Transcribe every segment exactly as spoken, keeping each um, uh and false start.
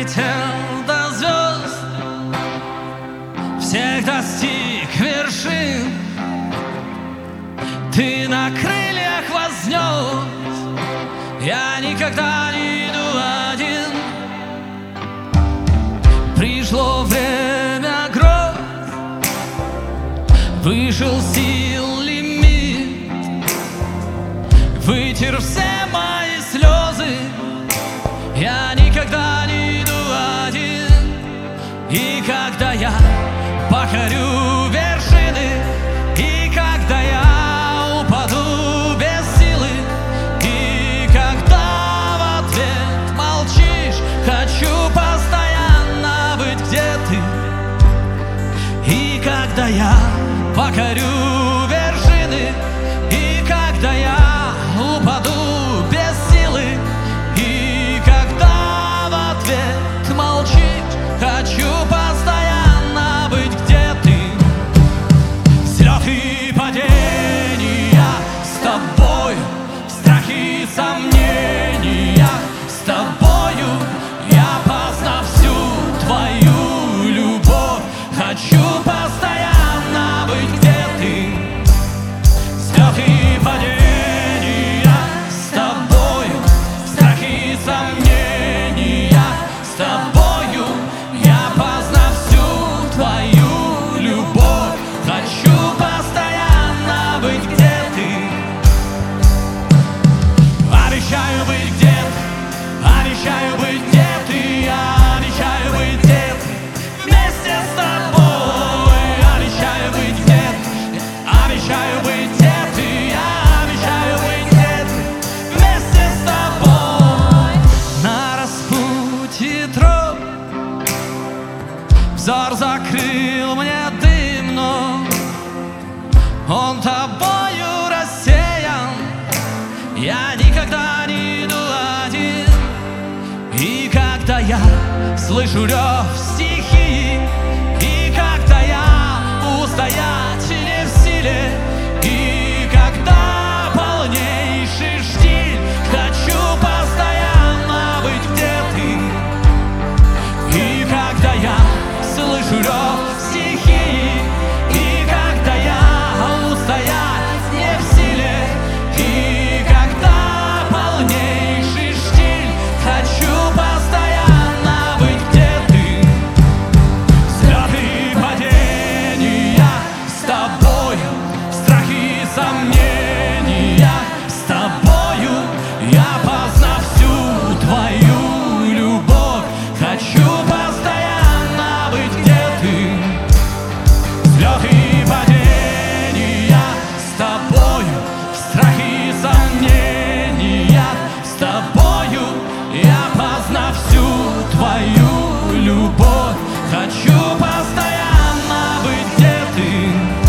долетел до звезд, всех достиг вершин. Ты на крыльях вознес, я никогда не иду один. Пришло время гроз, вышел сил лимит, вытер все мои слезы. Я никогда не иду один. И когда я покорю вершины, и когда я упаду без силы, и когда в ответ молчишь, хочу постоянно быть где ты. И когда я покорю вершины, и когда я упаду без силы, и когда в ответ молчишь, хочу постоянно быть где ты. Взлеты и падения с тобою, страхи и сомнения с тобою. Я, познав всю твою любовь, хочу постоянно быть где ты. Взлеты и падения с тобою, страхи и сомнения с тобою. Я, познав всю твою любовь, хочу постоянно быть где ты. Обещаю быть где-то, обещаю быть где ты. Я обещаю быть где-то вместе с тобой. Обещаю быть где-то, обещаю быть где ты. Я обещаю быть где-то вместе с тобой. На распутье троп взор закрыл мне дым, но он тобою рассеян. Я никогда не иду один. И когда я слышу рев стихии, и когда я устоять не в силе, и когда полнейший штиль, хочу постоянно быть где ты. И когда я слышу рев стихии, и когда я устоять не в силе, и когда полнейший штиль, хочу постоянно быть где ты. Взлеты и падения с тобою, страхи и сомнения с тобою. Я, познав всю твою любовь, хочу постоянно быть где ты. Взлеты и падения с тобою, страхи и сомнения с тобою. Я, познав всю твою любовь, хочу постоянно быть где ты.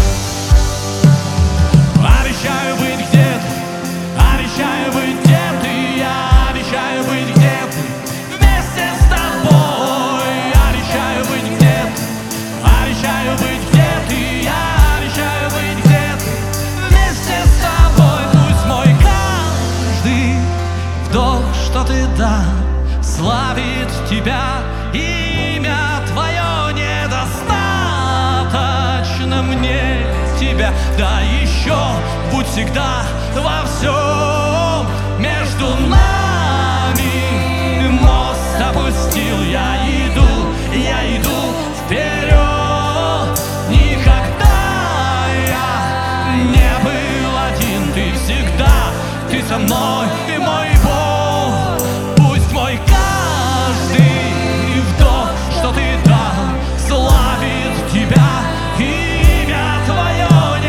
Обещаю быть где-то, обещаю быть где ты. Я обещаю быть где-то вместе с тобой. Обещаю быть где-то, обещаю быть где ты. Я обещаю быть где-то вместе с тобой. Пусть мой каждый вдох, что ты дал, славит тебя. Имя твое недостаточно мне тебя. Да еще будь всегда во всем между нами. Мост опустил, я иду, я иду вперед. Никогда я не был один, ты всегда, ты со мной, и мой Бог. Пусть мой каждый вдох, что ты дал, славит тебя. Имя твое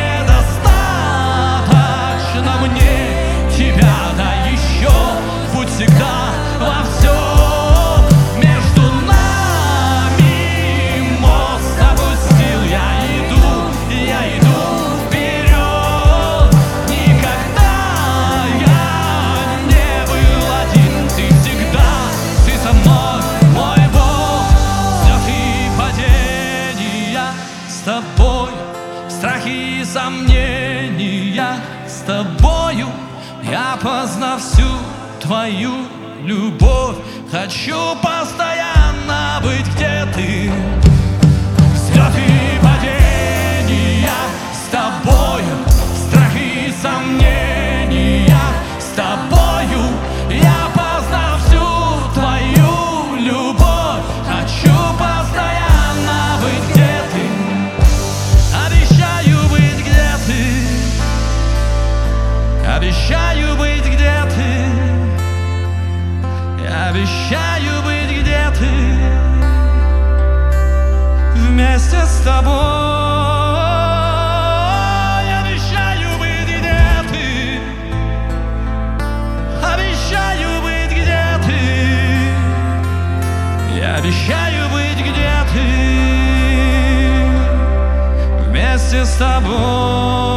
недостаточно мне тебя. Да еще будь всегда во всем между нами. Мост опустил, я иду, я иду вперед. Никогда я не был один, ты всегда, ты со мной, мой Бог. Взлеты и падения с тобою, страхи и сомнения с тобою. Я, познав всю твою любовь, хочу постоянно быть, где ты. Взлеты и падения с тобою, страхи и сомнения с тобою. Я познал всю твою любовь, хочу постоянно быть, где ты. Обещаю быть, где ты. Обещаю быть, где ты. Я обещаю быть, где ты. Вместе с тобой. Обещаю быть, где ты. Обещаю быть, где ты. Я обещаю быть, где ты. Вместе с тобой.